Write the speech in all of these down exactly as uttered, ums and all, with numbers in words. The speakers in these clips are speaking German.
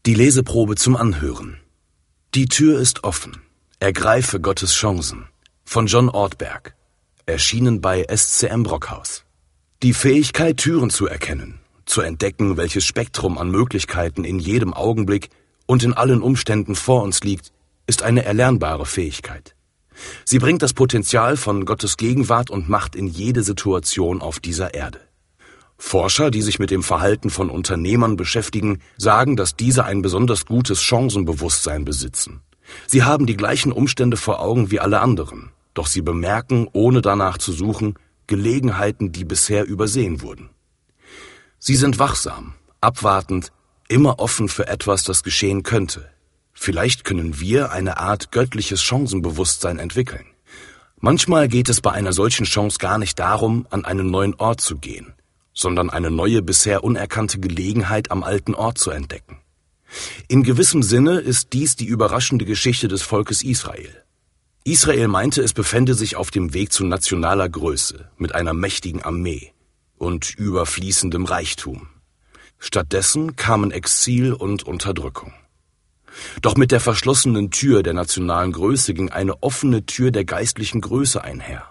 Die Leseprobe zum Anhören. Die Tür ist offen. Ergreife Gottes Chancen. Von John Ortberg. Erschienen bei S C M Brockhaus. Die Fähigkeit, Türen zu erkennen, zu entdecken, welches Spektrum an Möglichkeiten in jedem Augenblick und in allen Umständen vor uns liegt, ist eine erlernbare Fähigkeit. Sie bringt das Potenzial von Gottes Gegenwart und Macht in jede Situation auf dieser Erde. Forscher, die sich mit dem Verhalten von Unternehmern beschäftigen, sagen, dass diese ein besonders gutes Chancenbewusstsein besitzen. Sie haben die gleichen Umstände vor Augen wie alle anderen, doch sie bemerken, ohne danach zu suchen, Gelegenheiten, die bisher übersehen wurden. Sie sind wachsam, abwartend, immer offen für etwas, das geschehen könnte. Vielleicht können wir eine Art göttliches Chancenbewusstsein entwickeln. Manchmal geht es bei einer solchen Chance gar nicht darum, an einen neuen Ort zu gehen, sondern eine neue, bisher unerkannte Gelegenheit am alten Ort zu entdecken. In gewissem Sinne ist dies die überraschende Geschichte des Volkes Israel. Israel meinte, es befände sich auf dem Weg zu nationaler Größe, mit einer mächtigen Armee und überfließendem Reichtum. Stattdessen kamen Exil und Unterdrückung. Doch mit der verschlossenen Tür der nationalen Größe ging eine offene Tür der geistlichen Größe einher.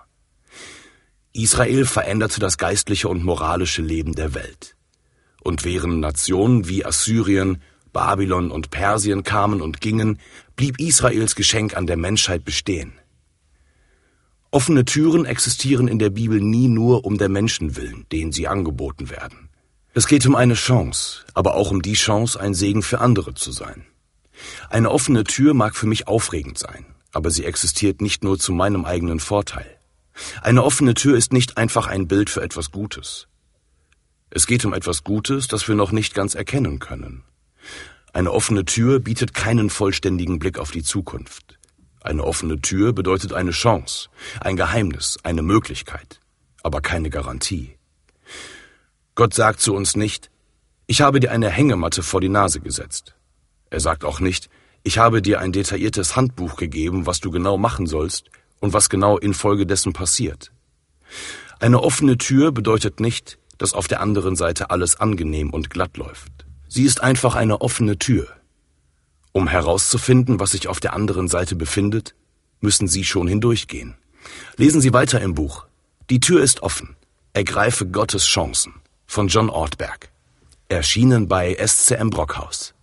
Israel veränderte das geistliche und moralische Leben der Welt. Und während Nationen wie Assyrien, Babylon und Persien kamen und gingen, blieb Israels Geschenk an der Menschheit bestehen. Offene Türen existieren in der Bibel nie nur um der Menschen willen, denen sie angeboten werden. Es geht um eine Chance, aber auch um die Chance, ein Segen für andere zu sein. Eine offene Tür mag für mich aufregend sein, aber sie existiert nicht nur zu meinem eigenen Vorteil. Eine offene Tür ist nicht einfach ein Bild für etwas Gutes. Es geht um etwas Gutes, das wir noch nicht ganz erkennen können. Eine offene Tür bietet keinen vollständigen Blick auf die Zukunft. Eine offene Tür bedeutet eine Chance, ein Geheimnis, eine Möglichkeit, aber keine Garantie. Gott sagt zu uns nicht, ich habe dir eine Hängematte vor die Nase gesetzt. Er sagt auch nicht, ich habe dir ein detailliertes Handbuch gegeben, was du genau machen sollst und was genau infolgedessen passiert. Eine offene Tür bedeutet nicht, dass auf der anderen Seite alles angenehm und glatt läuft. Sie ist einfach eine offene Tür. Um herauszufinden, was sich auf der anderen Seite befindet, müssen Sie schon hindurchgehen. Lesen Sie weiter im Buch. Die Tür ist offen. Ergreife Gottes Chancen von John Ortberg. Erschienen bei S C M Brockhaus.